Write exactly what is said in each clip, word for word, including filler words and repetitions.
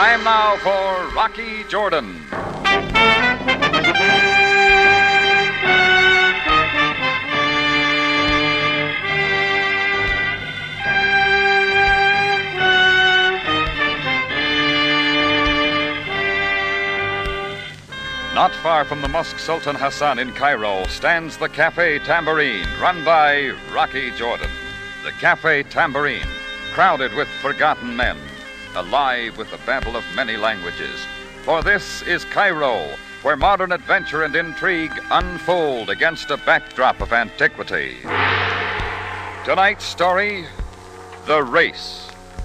Time now for Rocky Jordan. Not far from the Mosque Sultan Hassan in Cairo stands the Cafe Tambourine, run by Rocky Jordan. The Cafe Tambourine, crowded with forgotten men, alive with the babble of many languages. For this is Cairo, where modern adventure and intrigue unfold against a backdrop of antiquity. Tonight's story, The Race.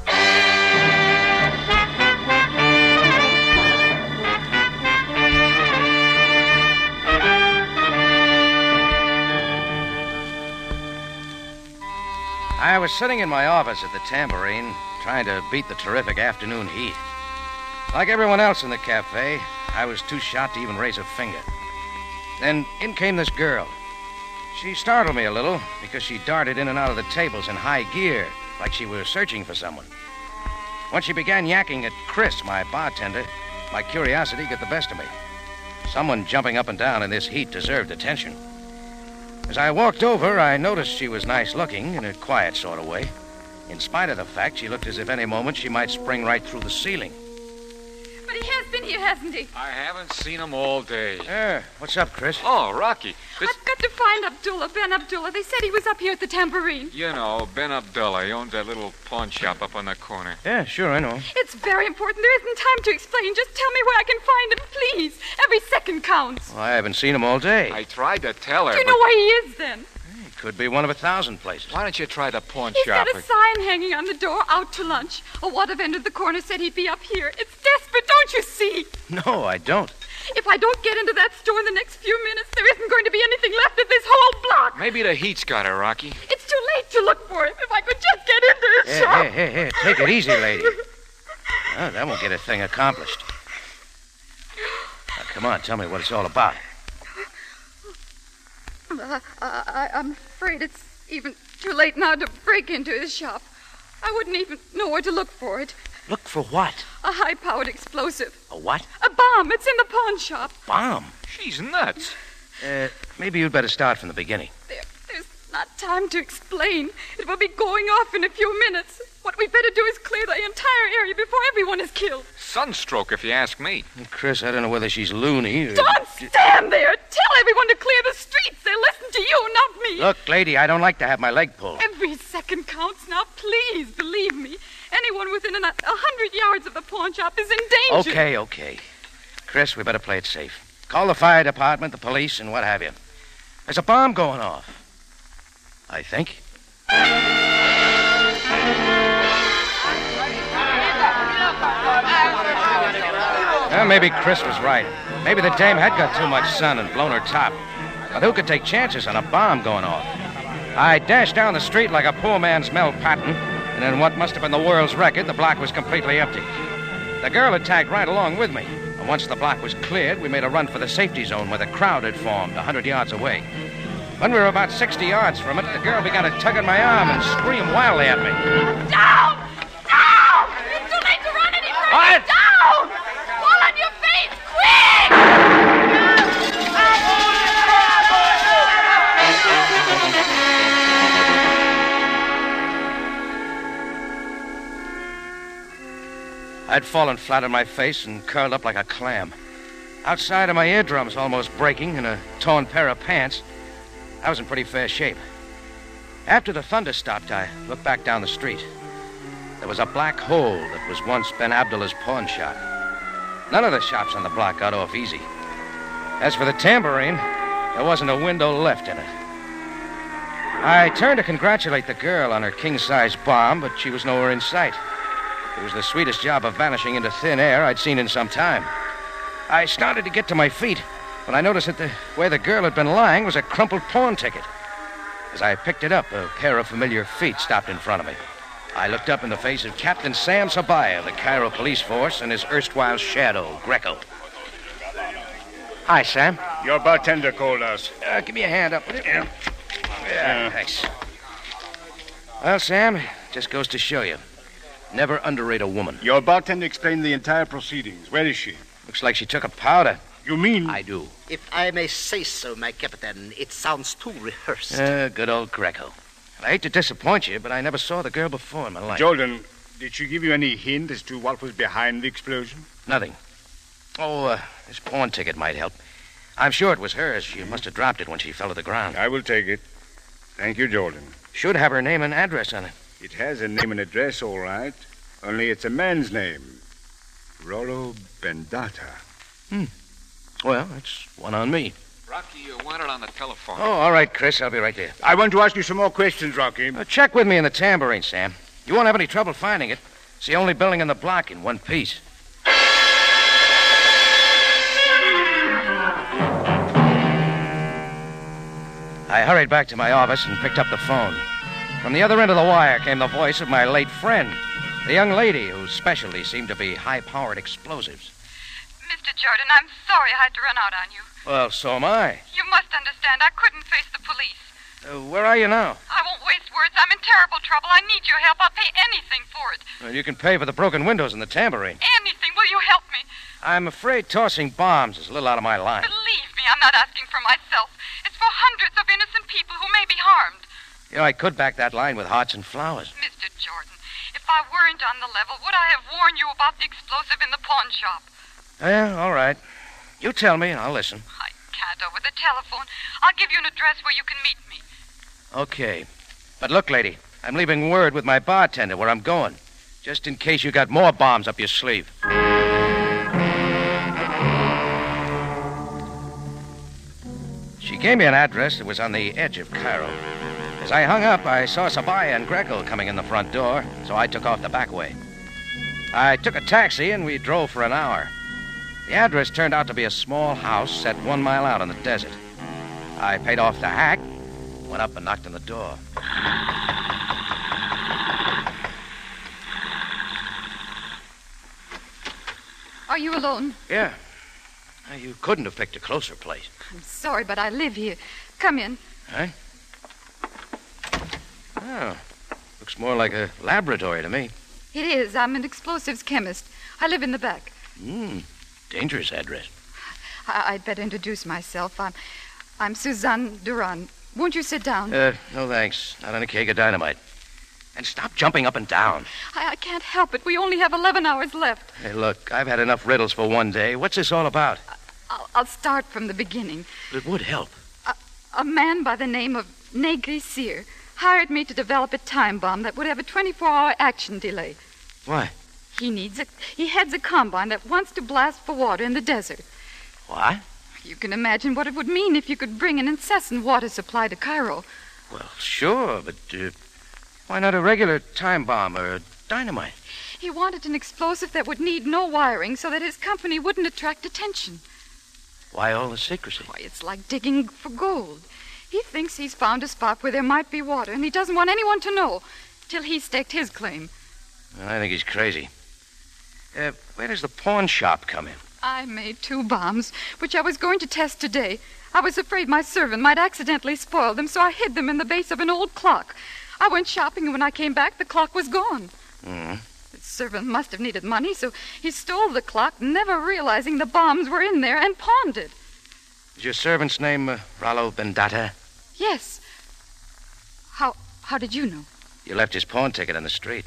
I was sitting in my office at the Tambourine, trying to beat the terrific afternoon heat. Like everyone else in the cafe, I was too shot to even raise a finger. Then in came this girl. She startled me a little because she darted in and out of the tables in high gear, like she was searching for someone. When she began yakking at Chris, my bartender, my curiosity got the best of me. Someone jumping up and down in this heat deserved attention. As I walked over, I noticed she was nice-looking in a quiet sort of way. In spite of the fact, she looked as if any moment she might spring right through the ceiling. But he has been here, hasn't he? I haven't seen him all day. Yeah, what's up, Chris? Oh, Rocky. This... I've got to find Abdullah, Ben Abdullah. They said he was up here at the Tambourine. You know, Ben Abdullah. He owns that little pawn shop up on the corner. Yeah, sure, I know. It's very important. There isn't time to explain. Just tell me where I can find him, please. Every second counts. Well, I haven't seen him all day. I tried to tell her, Do you but... know where he is, then? He could be one of a thousand places. Why don't you try the pawn He's shop? got a sign hanging on the door, out to lunch. A water vendor at the corner said he'd be up here. It's desperate, don't you see? No, I don't. If I don't get into that store in the next few minutes, there isn't going to be anything left of this whole block. Maybe the heat's got her, Rocky. It's too late to look for him. If I could just get into his Hey, shop. hey, hey, hey, take it easy, lady. Oh, that won't get a thing accomplished. Now, come on, tell me what it's all about. Uh, I, I'm afraid it's even too late now to break into his shop. I wouldn't even know where to look for it. Look for what? A high-powered explosive. A what? A bomb. It's in the pawn shop. Bomb? She's nuts. Uh, maybe you'd better start from the beginning. There, there's not time to explain. It will be going off in a few minutes. What we'd better do is clear the entire area before everyone is killed. Sunstroke, if you ask me. Chris, I don't know whether she's loony or... Don't stand there. Tell everyone to clear the streets. They listen to you, not me. Look, lady, I don't like to have my leg pulled. Every second counts now. Please believe me. Anyone within a hundred yards of the pawn shop is in danger. Okay, okay. Chris, we better play it safe. Call the fire department, the police, and what have you. There's a bomb going off. I think. Well, maybe Chris was right. Maybe the dame had got too much sun and blown her top. But who could take chances on a bomb going off? I dashed down the street like a poor man's Mel Patton, and in what must have been the world's record, the block was completely empty. The girl had tagged right along with me, and once the block was cleared, we made a run for the safety zone where the crowd had formed a hundred yards away. When we were about sixty yards from it, the girl began to tug at my arm and scream wildly at me. Down! Down! It's too late to run any further! What? Down! Fall on your face, quick! I'd fallen flat on my face and curled up like a clam. Outside of my eardrums almost breaking and a torn pair of pants, I was in pretty fair shape. After the thunder stopped, I looked back down the street. There was a black hole that was once Ben Abdullah's pawn shop. None of the shops on the block got off easy. As for the Tambourine, there wasn't a window left in it. I turned to congratulate the girl on her king-size bomb, but she was nowhere in sight. It was the sweetest job of vanishing into thin air I'd seen in some time. I started to get to my feet when I noticed that the, where the girl had been lying was a crumpled pawn ticket. As I picked it up, a pair of familiar feet stopped in front of me. I looked up in the face of Captain Sam Sabaya of the Cairo Police Force and his erstwhile shadow, Greco. Hi, Sam. Your bartender called us. Uh, give me a hand up, will you? Yeah. Yeah, thanks. Well, Sam, just goes to show you. Never underrate a woman. Your bartender explained the entire proceedings. Where is she? Looks like she took a powder. You mean? I do. If I may say so, my captain, it sounds too rehearsed. Uh, good old Greco. I hate to disappoint you, but I never saw the girl before in my life. Jordan, did she give you any hint as to what was behind the explosion? Nothing. Oh, uh, this pawn ticket might help. I'm sure it was hers. She must have dropped it when she fell to the ground. I will take it. Thank you, Jordan. Should have her name and address on it. It has a name and address, all right. Only it's a man's name. Rollo Bendata. Hmm. Well, that's one on me. Rocky, you want it on the telephone. Oh, all right, Chris. I'll be right there. I want to ask you some more questions, Rocky. Uh, check with me in the tambourine, Sam. You won't have any trouble finding it. It's the only building in the block in one piece. I hurried back to my office and picked up the phone. From the other end of the wire came the voice of my late friend, the young lady whose specialty seemed to be high-powered explosives. Mister Jordan, I'm sorry I had to run out on you. Well, so am I. You must understand, I couldn't face the police. Uh, where are you now? I won't waste words. I'm in terrible trouble. I need your help. I'll pay anything for it. Well, you can pay for the broken windows in the tambourine. Anything. Will you help me? I'm afraid tossing bombs is a little out of my line. Believe me, I'm not asking for myself. It's for hundreds of innocent people who may be harmed. You know, I could back that line with hearts and flowers. Mister Jordan, if I weren't on the level, would I have warned you about the explosive in the pawn shop? Yeah, all right. You tell me and I'll listen. I can't over the telephone. I'll give you an address where you can meet me. Okay. But look, lady, I'm leaving word with my bartender where I'm going, just in case you got more bombs up your sleeve. She gave me an address that was on the edge of Cairo. As I hung up, I saw Sabaya and Greco coming in the front door, so I took off the back way. I took a taxi and we drove for an hour. The address turned out to be a small house set one mile out in the desert. I paid off the hack, went up and knocked on the door. Are you alone? Yeah. Now, you couldn't have picked a closer place. I'm sorry, but I live here. Come in. Huh? Oh, looks more like a laboratory to me. It is. I'm an explosives chemist. I live in the back. Hmm, dangerous address. I- I'd better introduce myself. I'm, I'm Suzanne Duran. Won't you sit down? Uh, no thanks. Not on a keg of dynamite. And stop jumping up and down. I, I can't help it. We only have eleven hours left. Hey, look, I've had enough riddles for one day. What's this all about? I'll, I'll start from the beginning. It would help. A, a man by the name of Negri Sear hired me to develop a time bomb that would have a twenty-four hour action delay. Why? He needs a... He heads a combine that wants to blast for water in the desert. What? You can imagine what it would mean if you could bring an incessant water supply to Cairo. Well, sure, but uh, why not a regular time bomb or a dynamite? He wanted an explosive that would need no wiring so that his company wouldn't attract attention. Why all the secrecy? Why, it's like digging for gold. He thinks he's found a spot where there might be water, and he doesn't want anyone to know till he's staked his claim. I think he's crazy. Uh, where does the pawn shop come in? I made two bombs, which I was going to test today. I was afraid my servant might accidentally spoil them, so I hid them in the base of an old clock. I went shopping, and when I came back, the clock was gone. Mm-hmm. The servant must have needed money, so he stole the clock, never realizing the bombs were in there, and pawned it. Is your servant's name uh, Rollo Bendata? Yes. How how did you know? You left his pawn ticket on the street.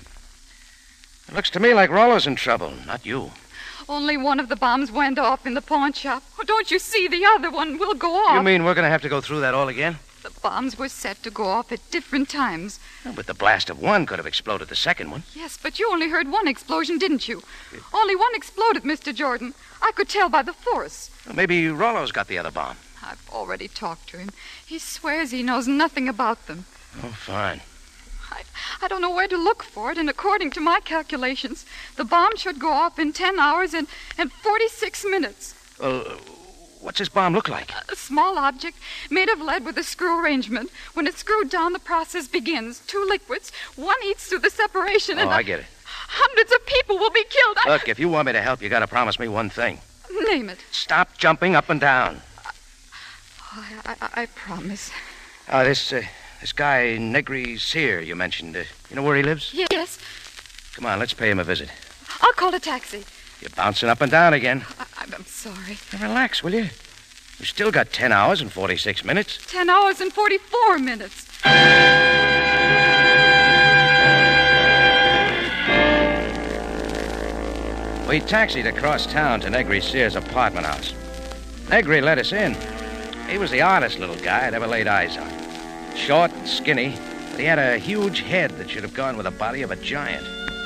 It looks to me like Rollo's in trouble, not you. Only one of the bombs went off in the pawn shop. Oh, don't you see? The other one will go off. You mean we're going to have to go through that all again? The bombs were set to go off at different times. Oh, but the blast of one could have exploded the second one. Yes, but you only heard one explosion, didn't you? Only one exploded, Mister Jordan. I could tell by the force. Well, maybe Rollo's got the other bomb. I've already talked to him. He swears he knows nothing about them. Oh, fine. I, I don't know where to look for it, and according to my calculations, the bomb should go off in ten hours and, and forty-six minutes. Well, what's this bomb look like? A small object made of lead with a screw arrangement. When it's screwed down, the process begins. Two liquids. One eats through the separation, Oh, and I get it. hundreds of people will be killed. I... Look, if you want me to help, you got to promise me one thing. Name it. Stop jumping up and down. I, I, I promise. Oh, this uh, this guy, Negri Sear, you mentioned. Uh, you know where he lives? Yes. Come on, let's pay him a visit. I'll call a taxi. You're bouncing up and down again. I- I'm sorry. Now, relax, will you? We've still got ten hours and forty-six minutes. Ten hours and forty-four minutes. We taxied across town to Negri Sear's apartment house. Negri let us in. He was the oddest little guy I'd ever laid eyes on. Short and skinny, but he had a huge head that should have gone with the body of a giant.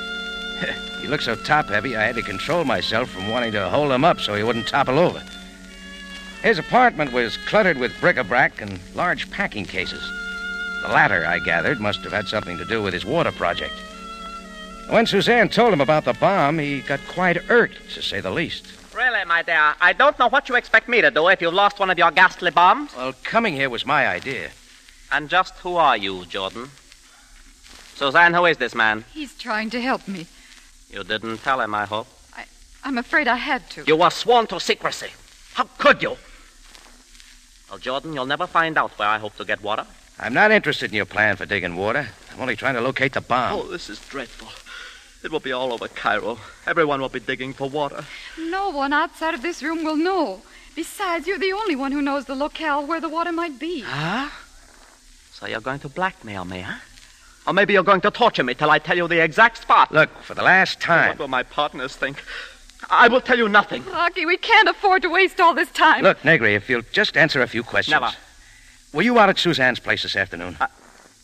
He looked so top-heavy, I had to control myself from wanting to hold him up so he wouldn't topple over. His apartment was cluttered with bric-a-brac and large packing cases. The latter, I gathered, must have had something to do with his water project. When Suzanne told him about the bomb, he got quite irked, to say the least. Really, my dear, I don't know what you expect me to do if you've lost one of your ghastly bombs. Well, coming here was my idea. And just who are you, Jordan? Suzanne, who is this man? He's trying to help me. You didn't tell him, I hope. I, I'm afraid I had to. You were sworn to secrecy. How could you? Well, Jordan, you'll never find out where I hope to get water. I'm not interested in your plan for digging water. I'm only trying to locate the bomb. Oh, this is dreadful. It will be all over Cairo. Everyone will be digging for water. No one outside of this room will know. Besides, you're the only one who knows the locale where the water might be. Huh? So you're going to blackmail me, huh? Or maybe you're going to torture me till I tell you the exact spot. Look, for the last time. What will my partners think? I will tell you nothing. Rocky, we can't afford to waste all this time. Look, Negri, if you'll just answer a few questions. Never. Were you out at Suzanne's place this afternoon? Uh,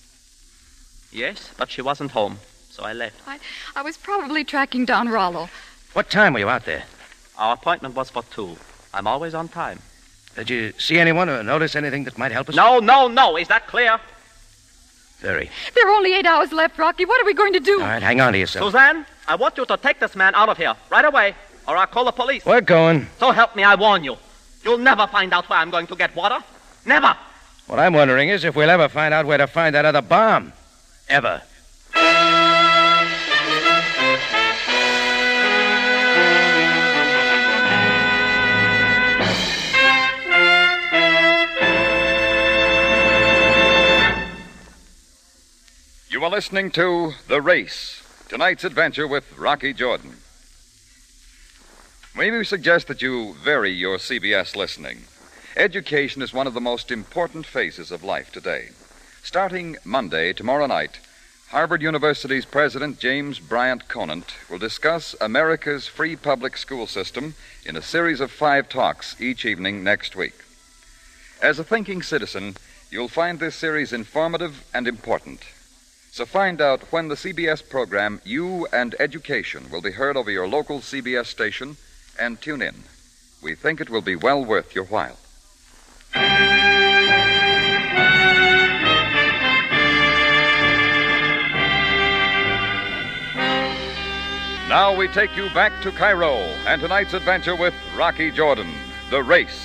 yes, but she wasn't home, so I left. I, I was probably tracking down Rollo. What time were you out there? Our appointment was for two. I'm always on time. Did you see anyone or notice anything that might help us? No, no, no. Is that clear? Very. There are only eight hours left, Rocky. What are we going to do? All right, hang on to yourself. Suzanne, I want you to take this man out of here right away, or I'll call the police. We're going. So help me, I warn you. You'll never find out where I'm going to get water. Never. What I'm wondering is if we'll ever find out where to find that other bomb. Ever. You are listening to The Race, tonight's adventure with Rocky Jordan. May we suggest that you vary your C B S listening. Education is one of the most important phases of life today. Starting Monday, tomorrow night, Harvard University's President James Bryant Conant will discuss America's free public school system in a series of five talks each evening next week. As a thinking citizen, you'll find this series informative and important. So find out when the C B S program You and Education will be heard over your local C B S station and tune in. We think it will be well worth your while. Now we take you back to Cairo and tonight's adventure with Rocky Jordan, The Race.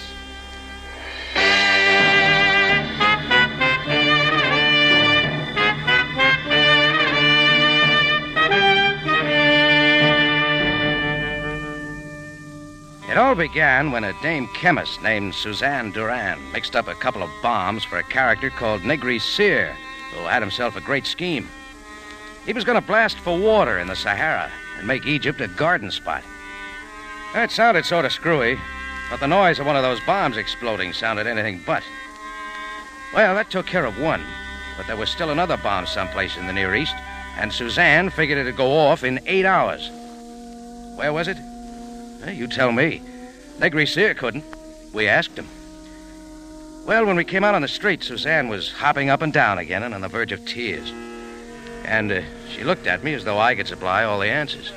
It all began when a dame chemist named Suzanne Duran mixed up a couple of bombs for a character called Negri Sear, who had himself a great scheme. He was going to blast for water in the Sahara and make Egypt a garden spot. It sounded sort of screwy, but the noise of one of those bombs exploding sounded anything but. Well, that took care of one, but there was still another bomb someplace in the Near East, and Suzanne figured it'd go off in eight hours. Where was it? Well, you tell me. Negri Sear couldn't. We asked him. Well, when we came out on the street, Suzanne was hopping up and down again and on the verge of tears. And uh, she looked at me as though I could supply all the answers.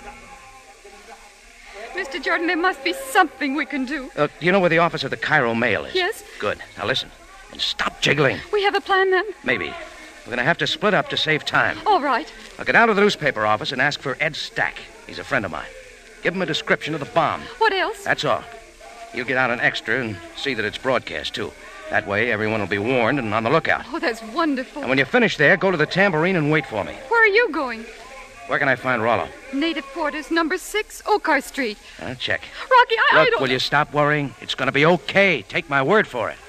Mister Jordan, there must be something we can do. Uh, do you know where the office of the Cairo Mail is? Yes. Good. Now listen. And stop jiggling. We have a plan then? Maybe. We're going to have to split up to save time. All right. I'll go down to the newspaper office and ask for Ed Stack. He's a friend of mine. Give him a description of the bomb. What else? That's all. You get out an extra and see that it's broadcast, too. That way, everyone will be warned and on the lookout. Oh, that's wonderful. And when you finish there, go to the Tambourine and wait for me. Where are you going? Where can I find Rollo? Native Quarters, number six, Oakar Street. Uh, check. Rocky, I, I Look, don't... will you stop worrying? It's going to be okay. Take my word for it.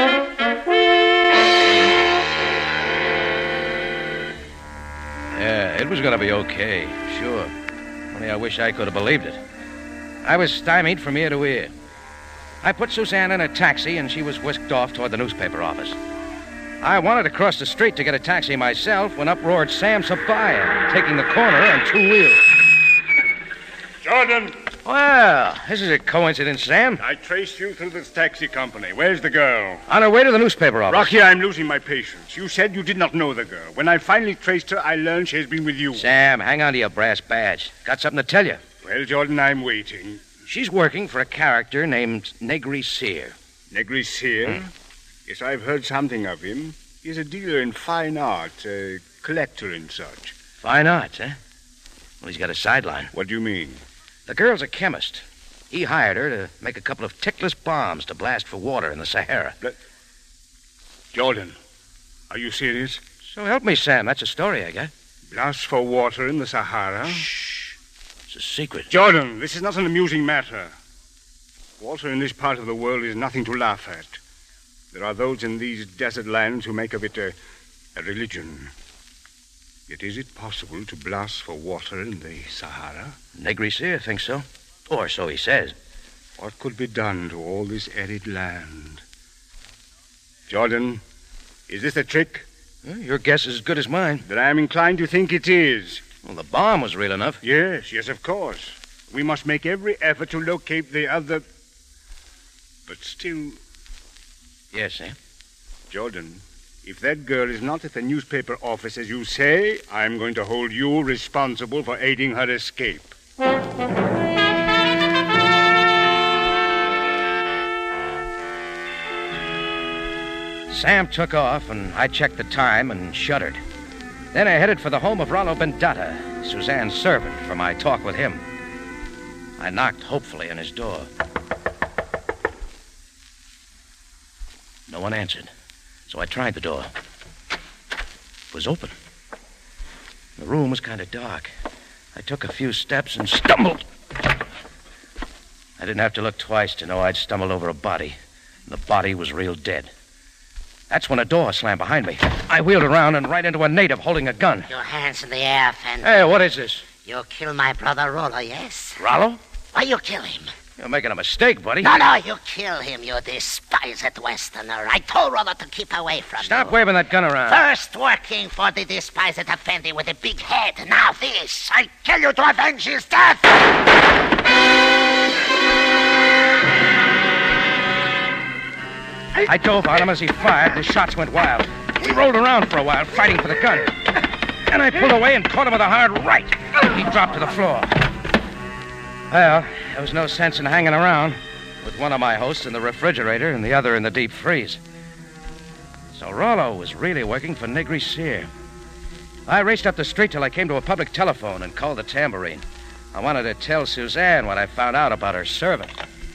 Yeah, It was going to be okay, sure. Only I wish I could have believed it. I was stymied from ear to ear. I put Suzanne in a taxi, and she was whisked off toward the newspaper office. I wanted to cross the street to get a taxi myself when up roared Sam Sabaya, taking the corner on two wheels. Jordan! Well, this is a coincidence, Sam. I traced you through this taxi company. Where's the girl? On her way to the newspaper office. Rocky, I'm losing my patience. You said you did not know the girl. When I finally traced her, I learned she has been with you. Sam, hang on to your brass badge. Got something to tell you. Well, Jordan, I'm waiting. She's working for a character named Negri Sear. Negri Sear? Hmm? Yes, I've heard something of him. He's a dealer in fine art, a collector and such. Fine arts, eh? Well, he's got a sideline. What do you mean? The girl's a chemist. He hired her to make a couple of tickless bombs to blast for water in the Sahara. But... Jordan, are you serious? So help me, Sam. That's a story I got. Blast for water in the Sahara? Shh. It's a secret. Jordan, this is not an amusing matter. Water in this part of the world is nothing to laugh at. There are those in these desert lands who make of it a, a religion. Yet is it possible to blast for water in the Sahara? Negri Sear thinks so. Or so he says. What could be done to all this arid land? Jordan, is this a trick? Well, your guess is as good as mine. Then I am inclined to think it is. Well, the bomb was real enough. Yes, yes, of course. We must make every effort to locate the other... But still... Yes, Sam? Jordan, if that girl is not at the newspaper office as you say, I'm going to hold you responsible for aiding her escape. Sam took off, and I checked the time and shuddered. Then I headed for the home of Rollo Bendata, Suzanne's servant, for my talk with him. I knocked hopefully on his door. No one answered, so I tried the door. It was open. The room was kind of dark. I took a few steps and stumbled. I didn't have to look twice to know I'd stumbled over a body, and the body was real dead. That's when a door slammed behind me. I wheeled around and right into a native holding a gun. Your hands in the air, Fenton. Hey, what is this? You killed my brother Rollo, yes? Rollo? Why you kill him? You're making a mistake, buddy. No, no, you kill him, you despised Westerner. I told Rollo to keep away from Stop you. Stop waving that gun around. First working for the despised Effendi with a big head. Now this. I kill you to avenge his death. I dove on him as he fired. The shots went wild. We rolled around for a while, fighting for the gun. Then I pulled away and caught him with a hard right. He dropped to the floor. Well, there was no sense in hanging around, with one of my hosts in the refrigerator and the other in the deep freeze. So Rollo was really working for Negri Sear. I raced up the street till I came to a public telephone and called the Tambourine. I wanted to tell Suzanne what I found out about her servant.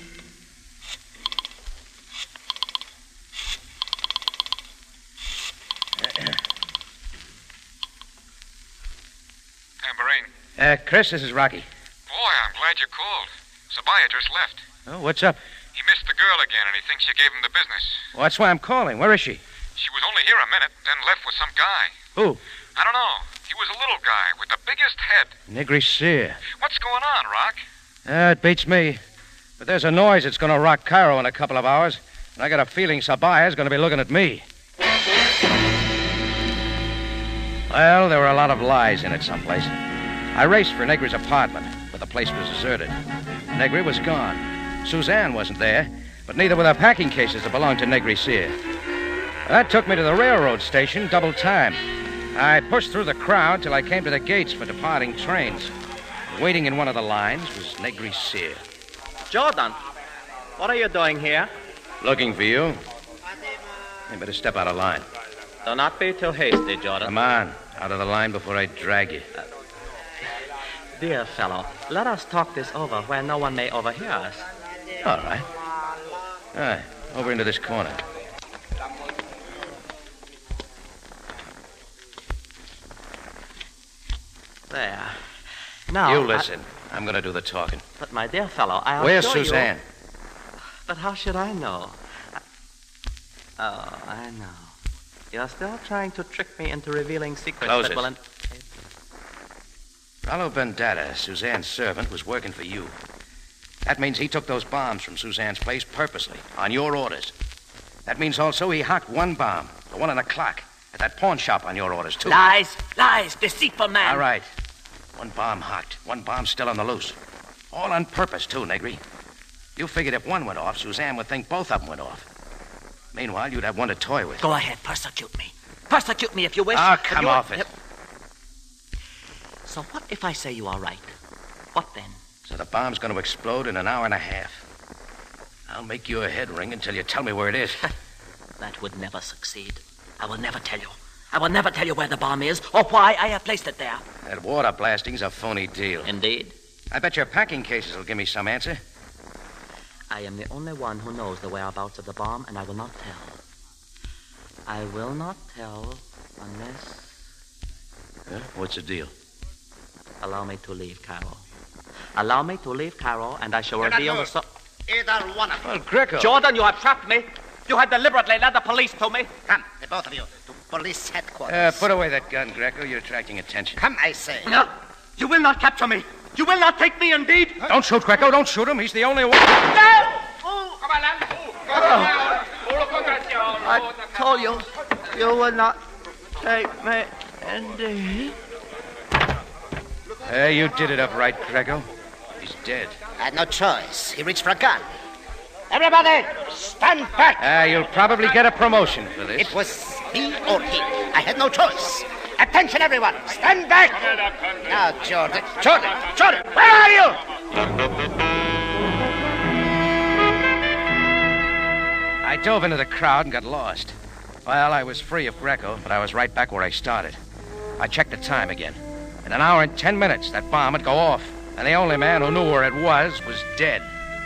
Tambourine. Uh, Chris, this is Rocky. Boy, I'm glad you called. Sabaya just left. Oh, what's up? He missed the girl again, and he thinks you gave him the business. Well, that's why I'm calling. Where is she? She was only here a minute, then left with some guy. Who? I don't know. He was a little guy with the biggest head. Negri Sear. What's going on, Rock? Uh, it beats me. But there's a noise that's going to rock Cairo in a couple of hours, and I got a feeling Sabaya's going to be looking at me. Well, there were a lot of lies in it someplace. I raced for Negri's apartment, but the place was deserted. Negri was gone. Suzanne wasn't there, but neither were the packing cases that belonged to Negri Sear. That took me to the railroad station, double time. I pushed through the crowd till I came to the gates for departing trains. Waiting in one of the lines was Negri Sear. Jordan, what are you doing here? Looking for you. You better step out of line. Do not be too hasty, Jordan. Come on, out of the line before I drag you. Uh, Dear fellow, let us talk this over where no one may overhear us. All right. All right, over into this corner. There. Now... You listen. I... I'm going to do the talking. But, my dear fellow, I Where's assure Suzanne? You... But how should I know? I... Oh, I know. You're still trying to trick me into revealing secrets Close that it. will... En... Rallo Bendata, Suzanne's servant, was working for you. That means he took those bombs from Suzanne's place purposely, on your orders. That means also he hocked one bomb, the one on the clock, at that pawn shop on your orders, too. Lies, lies, deceitful man. All right. One bomb hocked, one bomb still on the loose. All on purpose, too, Negri. You figured if one went off, Suzanne would think both of them went off. Meanwhile, you'd have one to toy with. Go ahead, persecute me. Persecute me if you wish. Oh, come you... off it. So what if I say you are right? What then? So the bomb's going to explode in an hour and a half. I'll make your head ring until you tell me where it is. That would never succeed. I will never tell you. I will never tell you where the bomb is or why I have placed it there. That water blasting's a phony deal. Indeed. I bet your packing cases will give me some answer. I am the only one who knows the whereabouts of the bomb, and I will not tell. I will not tell unless... Huh? What's the deal? Allow me to leave Cairo. Allow me to leave Cairo, and I shall reveal the... So- Either one of you. Well, Greco. Jordan, you have trapped me. You have deliberately led the police to me. Come, the both of you, to police headquarters. Uh, put away that gun, Greco. You're attracting attention. Come, I say. No, you will not capture me. You will not take me, indeed. Don't shoot, Greco. Don't shoot him. He's the only one. No! I told you, you will not take me, indeed. Uh, you did it up right, Greco. He's dead. I had no choice. He reached for a gun. Everybody, stand back. Ah, uh, you'll probably get a promotion for this. It was me or he. I had no choice. Attention, everyone. Stand back. Now, Jordan. Jordan. Jordan. Where are you? I dove into the crowd and got lost. Well, I was free of Greco, but I was right back where I started. I checked the time again. In an hour and ten minutes, that bomb would go off. And the only man who knew where it was was dead.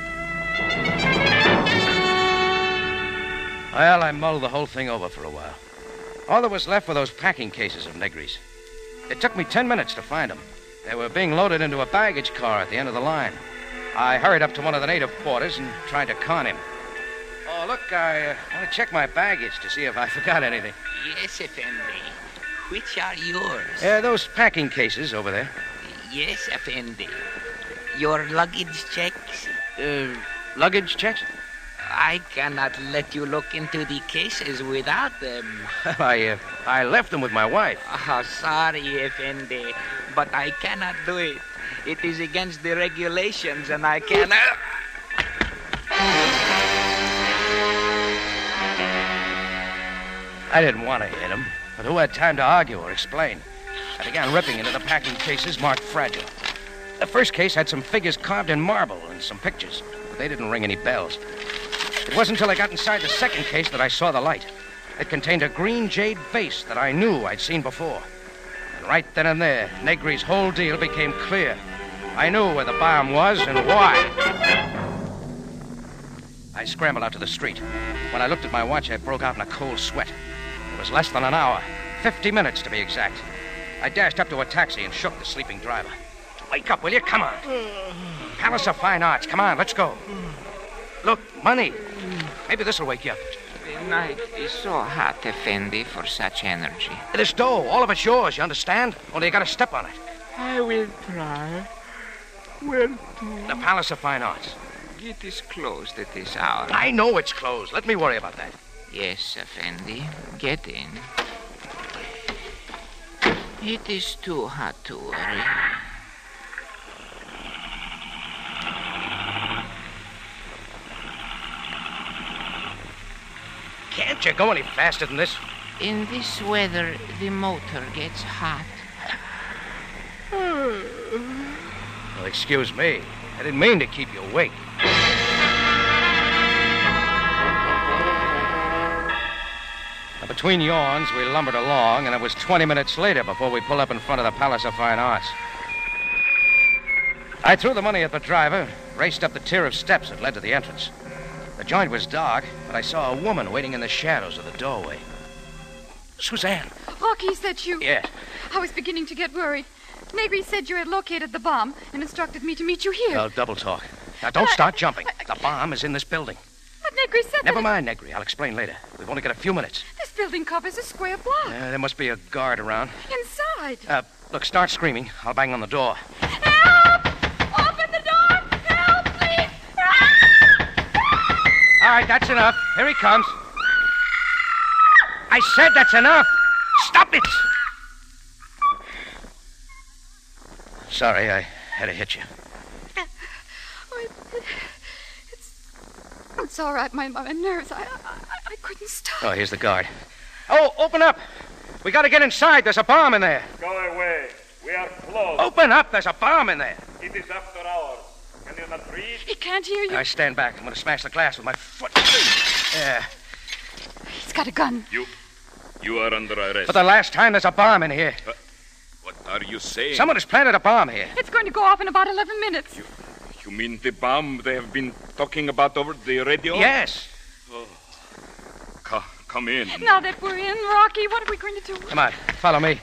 Well, I mulled the whole thing over for a while. All that was left were those packing cases of Negri's. It took me ten minutes to find them. They were being loaded into a baggage car at the end of the line. I hurried up to one of the native quarters and tried to con him. Oh, look, I uh, want to check my baggage to see if I forgot anything. Yes, Effendi. Which are yours? Uh, those packing cases over there. Yes, Effendi. Your luggage checks? Uh, luggage checks? I cannot let you look into the cases without them. I, uh, I left them with my wife. Oh, sorry, Effendi, but I cannot do it. It is against the regulations, and I cannot... I didn't want to hit him, but who had time to argue or explain? I began ripping into the packing cases marked fragile. The first case had some figures carved in marble and some pictures, but they didn't ring any bells. It wasn't until I got inside the second case that I saw the light. It contained a green jade vase that I knew I'd seen before. And right then and there, Negri's whole deal became clear. I knew where the bomb was and why. I scrambled out to the street. When I looked at my watch, I broke out in a cold sweat. It was less than an hour, fifty minutes to be exact. I dashed up to a taxi and shook the sleeping driver. Wake up, will you? Come on. Palace of Fine Arts. Come on, let's go. Look, money. Maybe this'll wake you up. The night is so hot, Effendi, for such energy. This dough, all of it's yours, you understand? Only you gotta step on it. I will try. Where to? The Palace of Fine Arts. It is closed at this hour. I know it's closed. Let me worry about that. Yes, Effendi. Get in. It is too hot to worry. Can't you go any faster than this? In this weather, the motor gets hot. Well, excuse me. I didn't mean to keep you awake. Now, between yawns, we lumbered along, and it was twenty minutes later before we pulled up in front of the Palace of Fine Arts. I threw the money at the driver, raced up the tier of steps that led to the entrance. The joint was dark, but I saw a woman waiting in the shadows of the doorway. Suzanne. Rocky, is that you? Yes. I was beginning to get worried. Negri said you had located the bomb and instructed me to meet you here. Well, double talk. Now, don't start jumping. The bomb is in this building. But Negri said Never that... mind, Negri. I'll explain later. We've only got a few minutes. This building covers a square block. Uh, there must be a guard around. Inside. Uh, Look, start screaming. I'll bang on the door. Help! Open the door! Help, please! Help! All right, that's enough. Here he comes. I said that's enough. Stop it! Sorry, I had to hit you. Oh, it, it, it's, it's all right. My, my nerves, I, I, I couldn't stop. Oh, here's the guard. Oh, open up. We got to get inside. There's a bomb in there. Go away. We are closed. Open up. There's a bomb in there. It is after hours. Can you not read? He can't hear you. I stand back. I'm going to smash the glass with my foot. Yeah. He's got a gun. You... You are under arrest. For the last time, there's a bomb in here. Uh, what are you saying? Someone has planted a bomb here. It's going to go off in about eleven minutes. You, you mean the bomb they have been talking about over the radio? Yes. Oh. Co- come in. Now that we're in, Rocky, what are we going to do? Come on, follow me.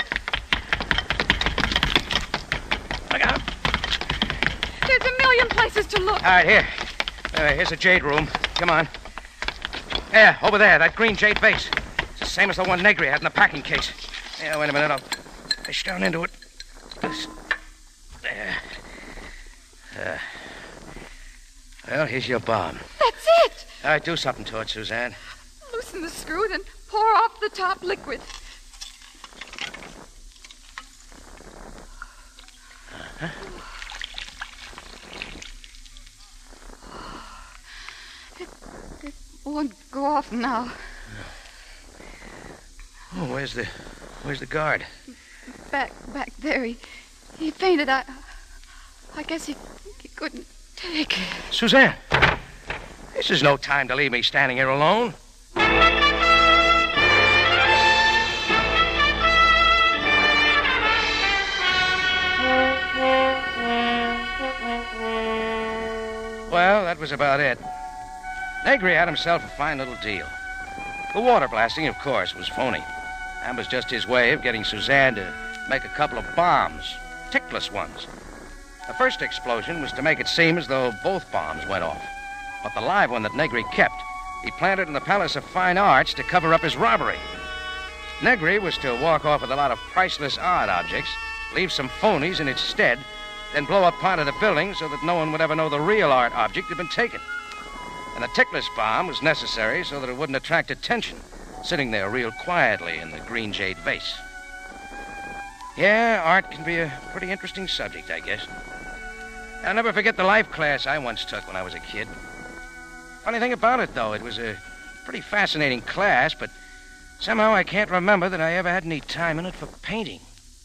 Look out. There's a million places to look. All right, here. Uh, here's a jade room. Come on. There, over there, that green jade vase. It's the same as the one Negri had in the packing case. Yeah, wait a minute. I'll fish down into it. This. There. Uh, well, here's your bomb. That's it. All right, do something to it, Suzanne. Loosen the screw, then pour off the top liquid. Uh-huh. It, it won't go off now. Oh, where's the, where's the guard? Back, back there. He, he fainted. I, I guess he, he couldn't take it. Suzanne, this is no time to leave me standing here alone. Well, that was about it. Negri had himself a fine little deal. The water blasting, of course, was phony. That was just his way of getting Suzanne to make a couple of bombs, tickless ones. The first explosion was to make it seem as though both bombs went off. But the live one that Negri kept, he planted in the Palace of Fine Arts to cover up his robbery. Negri was to walk off with a lot of priceless art objects, leave some phonies in its stead, then blow up part of the building so that no one would ever know the real art object had been taken. And the tickless bomb was necessary so that it wouldn't attract attention, sitting there real quietly in the green jade vase. Yeah, art can be a pretty interesting subject, I guess. I'll never forget the life class I once took when I was a kid. Funny thing about it, though, it was a pretty fascinating class, but somehow I can't remember that I ever had any time in it for painting.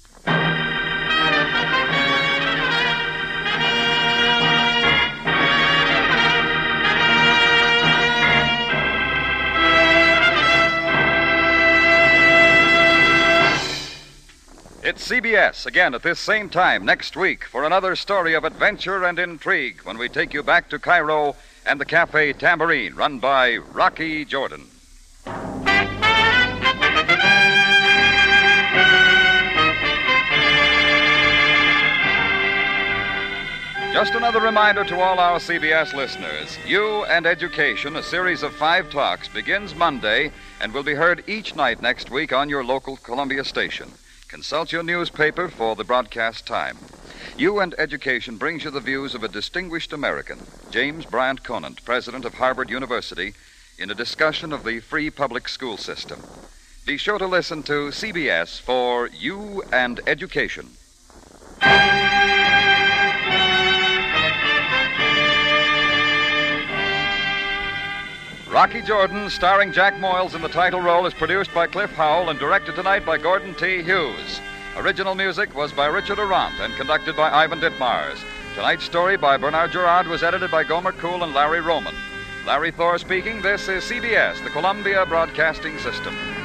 It's C B S again at this same time next week for another story of adventure and intrigue when we take you back to Cairo and the Cafe Tambourine, run by Rocky Jordan. Just another reminder to all our C B S listeners. You and Education, a series of five talks, begins Monday and will be heard each night next week on your local Columbia station. Consult your newspaper for the broadcast time. You and Education brings you the views of a distinguished American, James Bryant Conant, president of Harvard University, in a discussion of the free public school system. Be sure to listen to C B S for You and Education. Rocky Jordan, starring Jack Moyles in the title role, is produced by Cliff Howell and directed tonight by Gordon T. Hughes. Original music was by Richard Arant and conducted by Ivan Ditmars. Tonight's story by Bernard Gerard was edited by Gomer Cool and Larry Roman. Larry Thor speaking. This is C B S, the Columbia Broadcasting System.